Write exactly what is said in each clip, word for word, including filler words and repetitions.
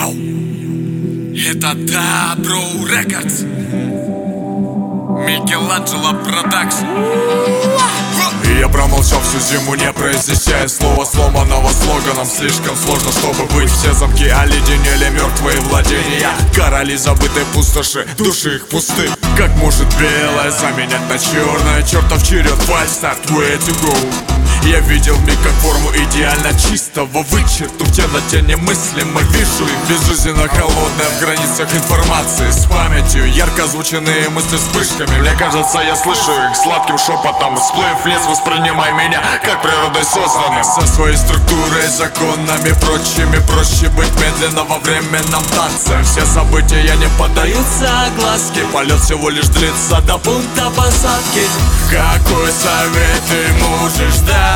Йоу, это Dabro Records, Микеланджело Продакшн. И я промолчал всю зиму, не произнеся слова сломанного слоганом. Слишком сложно, чтобы быть. Все замки оледенели, мертвые владения. Короли забытой пустоши, души их пусты. Как может белое заменять на черное? Чертов черед, fight start, way to go. Я видел миг как форму идеально чистого вычерту в темноте немыслимо. Вижу их безжизненно холодное в границах информации. С памятью ярко озвученные мысли вспышками. Мне кажется, я слышу их сладким шепотом. Всплыв лес, воспринимай меня как природой созданным. Со своей структурой, законами прочими. Проще быть медленно во временном танце. Все события не поддаются огласке. Полет всего лишь длится до пункта посадки. Какой совет ты можешь дать?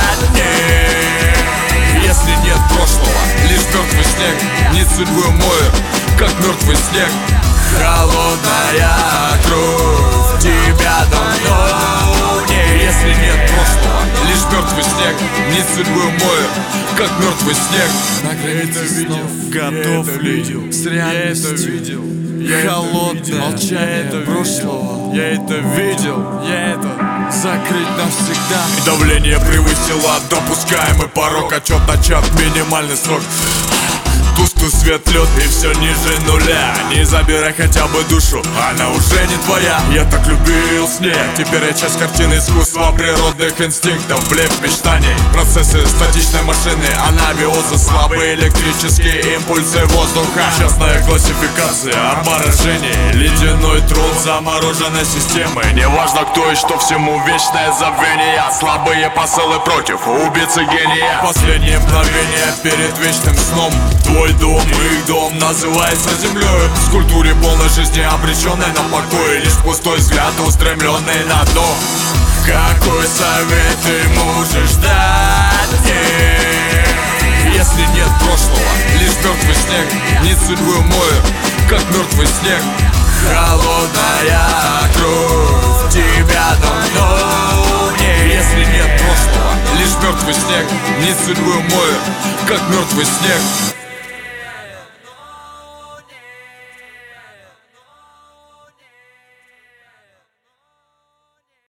Если нет прошлого, лишь мертвый снег. Нить судьбы мою, как мертвый снег. Холодная кровь тебя давно нет. Если нет прошлого, лишь мертвый снег. Нить судьбы мою, как мертвый снег. На границе снов готов ли с реальностью? Холодное молчание прошлого. Я это видел, я это закрыть навсегда. Давление превысило допускаемый порог. Отчет начат, минимальный срок. Тусклый свет, лед и все ниже нуля. Не забирай хотя бы душу, она уже не твоя. Я так любил снег, теперь я часть картины искусства природных инстинктов, блеф мечтаний. Процессы статичной машины, анабиозы, слабые электрические импульсы воздуха. Частная классификация обморожений, ледяной трон замороженной системы. Неважно кто и что, всему вечное забвение. Слабые посылы против убийцы гения. Последние мгновения перед вечным сном. Твой дом, их дом называется землей. В скульптуре полной жизни, обреченной на покой. Лишь пустой взгляд, устремленный на дно. Какой совет ты можешь дать мне? Если нет прошлого, лишь мертвый снег. Нить судьбы мою, как мертвый снег. Холодная кровь тебя давно нет. Если нет прошлого, лишь мертвый снег. Нить судьбы мою, как мертвый снег.